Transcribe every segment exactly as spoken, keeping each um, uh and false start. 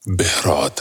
بهراد.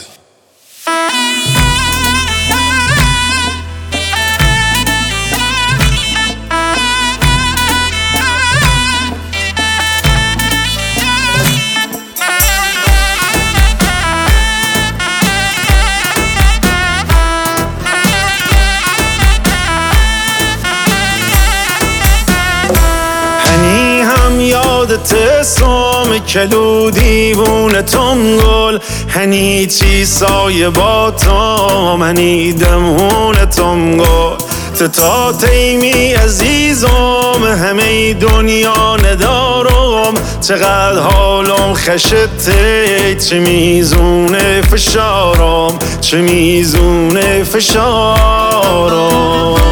یادت سوم کلو دیوونه تم گل هنی چی سایه با تام هنی دمونه تم گل تا تیمی عزیزم همه دنیا ندارم چقدر حالم خشته چه میزونه فشارم چه میزونه فشارم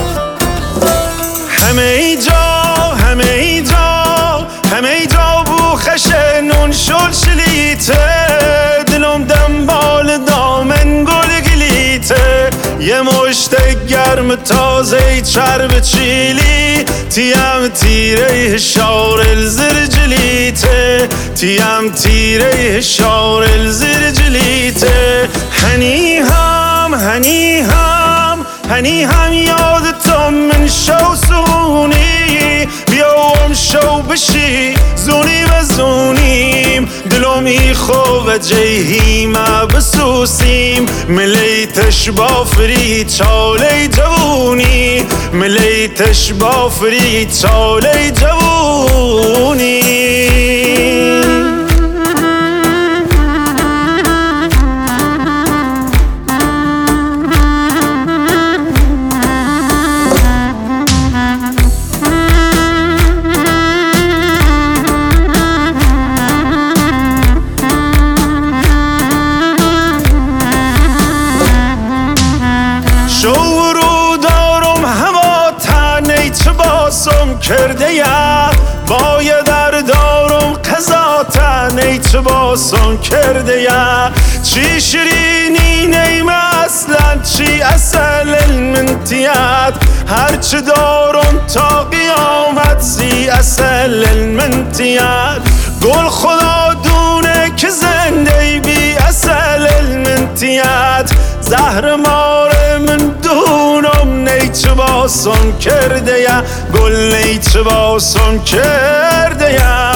همه جا همه جا همه جا بو خشه نون شل شلیته دلم دنبال دامن گل گلیته یه مشت گرم تازه چرب چیلی تیم تیره شار الزر جلیته تیم تیره شار الزر جلیته هنی هم هنی هم هنی هم یادتم من شو سونی بیام شو بشی زونی و زونیم دلومی خوب جیهیم بسوسیم ملیتش بافری چاله جوونی ملیتش بافری چاله جوونی شورو دارم هوا تنی چه باسم کرده یا باید در دارم قضا تنی چه باسم کرده یا چی شیرینی نیم اصلا چی اصل المنتیات هرچه دارم تا قیامت سی اصل المنتیات گل خدا دونه که زنده بی اصل المنتیات زهر ماره من دونم نیچه باسم کرده یا گل نیچه باسم کرده یا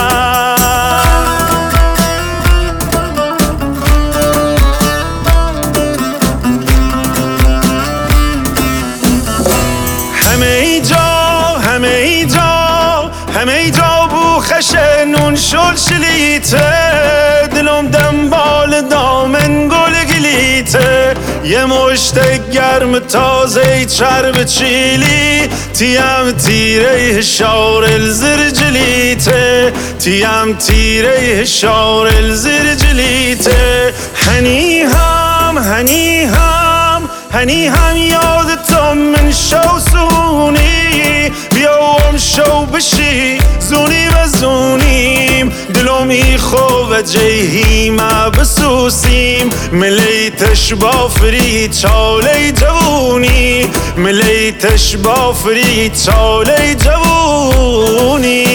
همه جا همه جا همه جا بو خشه نون شل شلیته دلم دنبال دامن گل گلیته یه مشت گرم تازه چرب چیلی تیم تیره شار الزر جلیته تیم تیره شار الزر جلیته هنی هم هنی هم هنی هم یادتم من شو سونی بیام شو بشی زونی و زونیم دلومی خوب جیهیم بسوسیم ملیتش بافری چاله جوونی ملیتش بافری چاله جوونی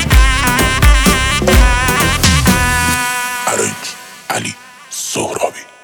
علی سهرابی.